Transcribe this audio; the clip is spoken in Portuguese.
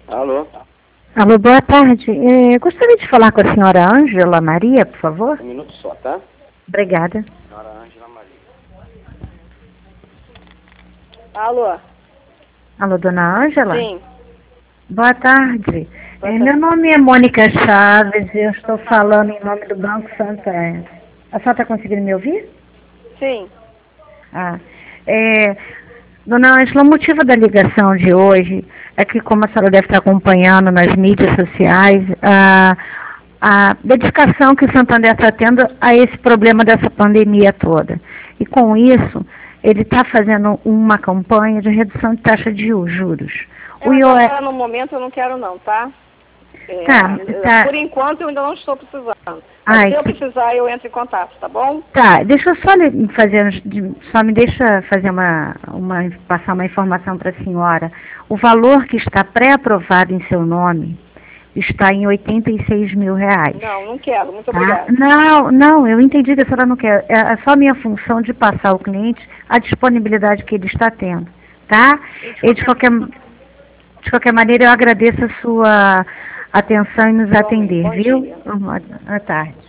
Alô? Alô, boa tarde. Gostaria de falar com a senhora Ângela Maria, por favor. Um minuto só, tá? Obrigada. Senhora Ângela Maria. Alô? Alô, dona Ângela? Sim. Boa tarde. Boa tarde. Meu nome é Mônica Chaves e eu estou falando em nome do Banco Santander. A senhora está conseguindo me ouvir? Sim. Dona Ângela, o motivo da ligação de hoje é que, como a senhora deve estar acompanhando nas mídias sociais, a dedicação que o Santander está tendo a esse problema dessa pandemia toda. E com isso, ele está fazendo uma campanha de redução de taxa de juros. Agora, no momento, eu não quero não, tá? Tá. Por enquanto, eu ainda não estou precisando. Ai, Se eu precisar, eu entro em contato, tá bom? Tá, deixa eu só só me deixa fazer passar uma informação para a senhora. O valor que está pré-aprovado em seu nome está em R$ 86 mil. Não quero, muito Tá? obrigada. Não, eu entendi que a senhora não quer. É só minha função de passar ao cliente a disponibilidade que ele está tendo, tá? E de qualquer maneira, eu agradeço a sua atenção em nos atender, viu? Boa tarde.